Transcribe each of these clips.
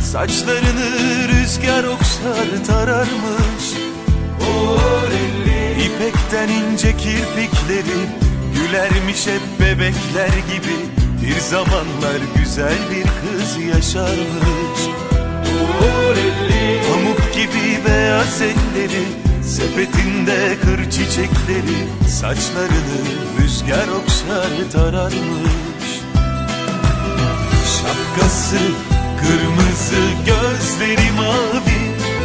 Saçlarını rüzgar okşar tararmış. İpekten ince kirpikleri, gülermiş hep bebekler gibi. Bir zamanlar güzel bir kız yaşarmış. Pamuk gibi beyaz elleri, sepetinde kır çiçekleri. Saçlarını rüzgar okşar tararmış. Şapkası kırmızı, gözleri mavi,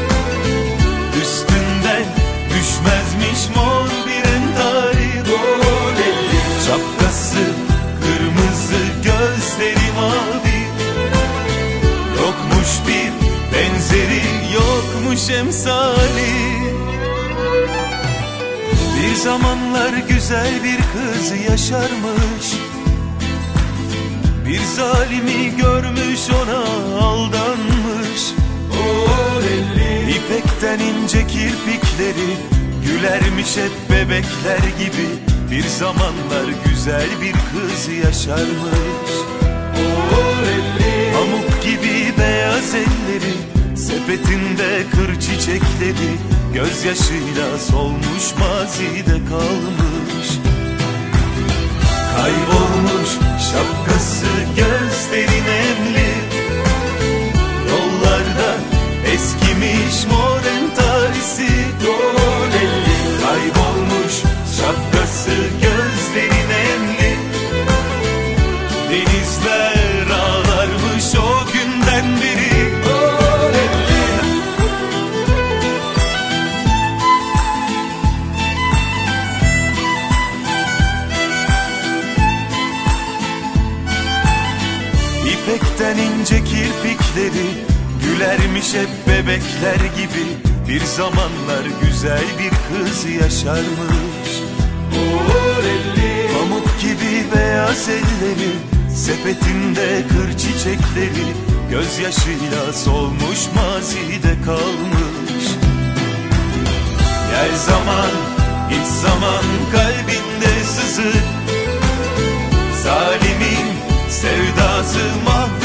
üstünden düşmezmiş mor bir entari. Şapkası kırmızı, gözleri mavi, yokmuş bir benzeri, yokmuş emsali. Bir zamanlar güzel bir kız yaşarmış. Bir zalimi görmüş, ona aldanmış. İpekten ince kirpikleri, gülermiş hep bebekler gibi. Bir zamanlar güzel bir kız yaşarmış. Pamuk gibi beyaz elleri, sepetinde kır çiçekleri. Gözyaşıyla solmuş, mazide kalmış. Kaybolmuş şapkası, gözleri nemli, yollarda eskimiş mor entarisi. Kaybolmuş şapkası, gözleri nemli, denizler ağlarmış o günden beri. İpekten ince kirpikleri, gülermiş hep bebekler gibi. Bir zamanlar güzel bir kız yaşarmış. Pamuk gibi beyaz elleri, sepetinde kır çiçekleri. Gözyaşıyla solmuş, mazide kalmış. Gel zaman, git zaman, kalbinde sızı. Zalimin sevdası mahvolmuş.